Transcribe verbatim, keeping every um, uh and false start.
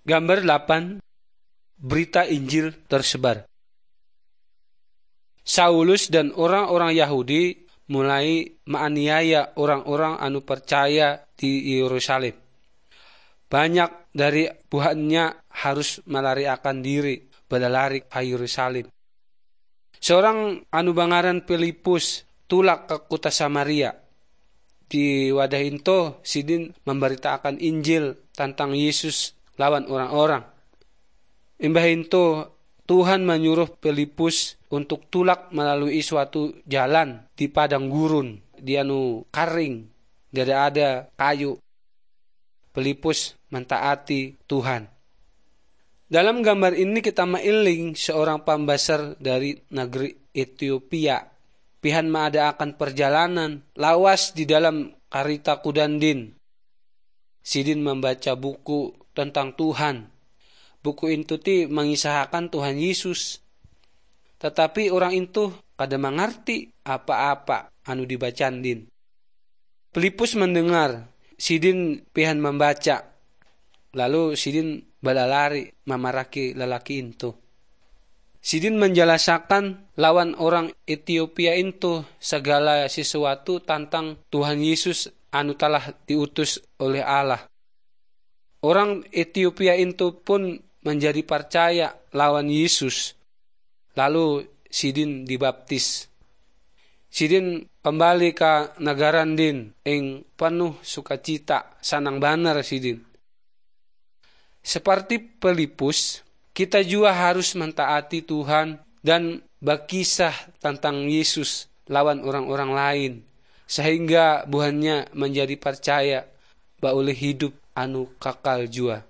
Gambar delapan. Berita Injil tersebar. Saulus dan orang-orang Yahudi mulai menganiaya orang-orang anu percaya di Yerusalem. Banyak dari buahnya harus melariakan diri berlari ke Yerusalem. Seorang anu bangaran Filipus tulak ke kota Samaria. Di wadah itu sidin memberitakan Injil tentang Yesus lawan orang-orang. Imbah itu Tuhan menyuruh Filipus untuk tulak melalui suatu jalan di padang gurun, di anu karing, tidak ada kayu. Filipus mentaati Tuhan. Dalam gambar ini kita mailing seorang pembasar dari negeri Ethiopia. Pihan mengadakan perjalanan lawas di dalam karita kudandin. Sidin membaca buku tentang Tuhan. Buku itu ti mengisahkan Tuhan Yesus. Tetapi orang itu kada mengerti apa-apa anu dibacaan din. Filipus mendengar, sidin pihan membaca. Lalu sidin balalari memaraki lelaki itu. Sidin menjelaskan lawan orang Ethiopia itu segala sesuatu tentang Tuhan Yesus anu telah diutus oleh Allah. Orang Ethiopia itu pun menjadi percaya lawan Yesus. Lalu sidin dibaptis. Sidin kembali ke negara din ing penuh sukacita, sanang banar sidin. Seperti Filipus, kita juga harus mentaati Tuhan dan berkisah tentang Yesus lawan orang-orang lain, sehingga buahnya menjadi percaya bahwa hidup anu kakal jua.